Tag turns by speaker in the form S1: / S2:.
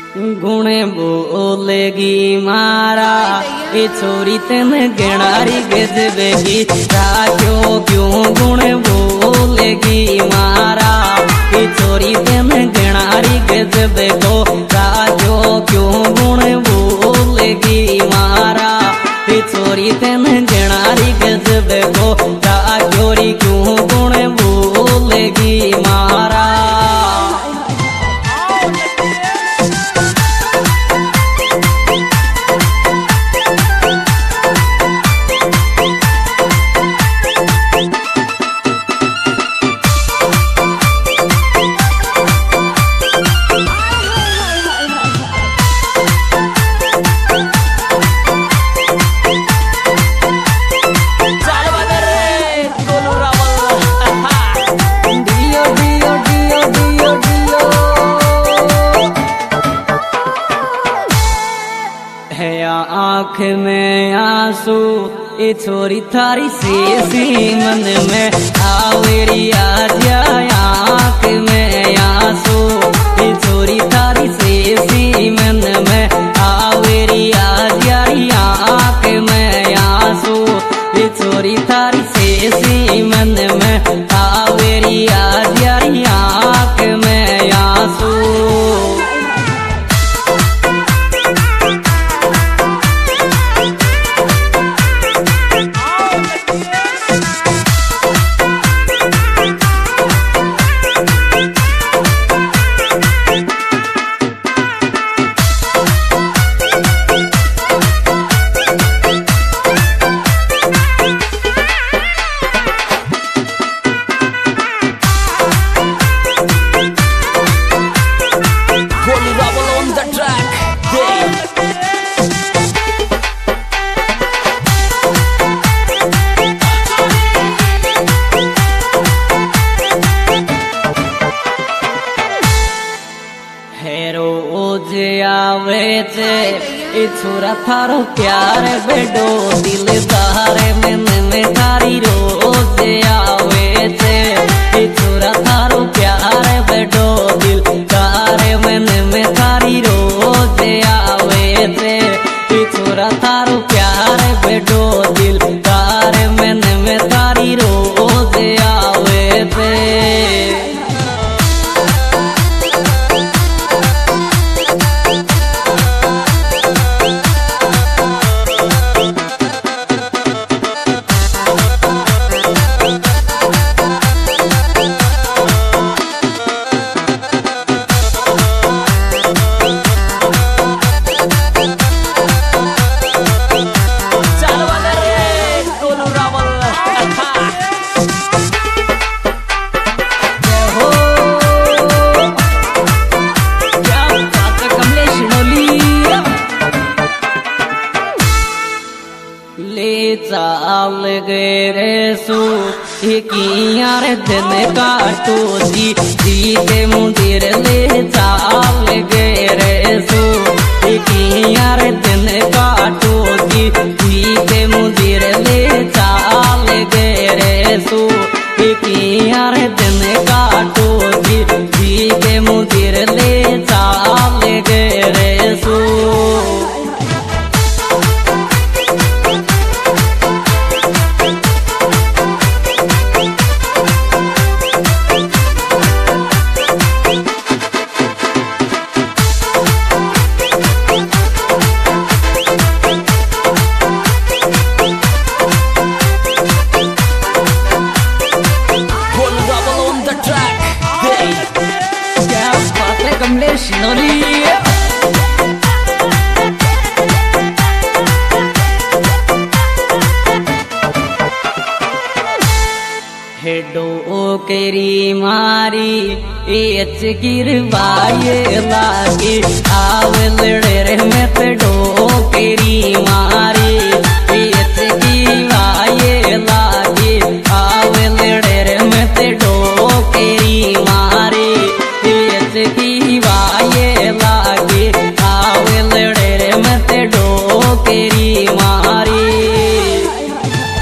S1: गुणे बोलेगी मारा ये छोरी तेन गणारी गजबेगी क्यों क्यों गुणे बोलेगी मारा ये छोरी तेन गणारी गजबे को क्यों क्यों गुणे बोलेगी मारा ये छोरी तेन गणारी गजबे को क्यों क्यों गुणे बोलेगी मारा। आँख में आंसू ये छोरी थारी सी मन में आवेरी आ जाए आँख में आंसू ये छोरी थारी सी मन में आवेरी आ जाए आँख में आंसू ये छोरी थारी सी मन में आवेरी आ जाए आँख में आंसू। आवे चे छोरा थारो प्यार बेडो दिलदार में थारी रोज आवे चे छोरा थारो प्यार बेडो दिलदार में थारी रोज आवे चे छोरा थारो प्यार बेडो दिलदार में थारी रोज आवे चे। ले चाल गए रे सू कियार दिन काटो जी के मुंदिर ले चाल गए रे सू कियार दिन काटो जी के मुंदिर ले चाल गए रे सू कियार दिन काटो जी के मुंदिर ले चाल गए रे सू। हेडो केरी मारी एच गिरवाए लागे आव लड़े रे में पेडो केरी मारी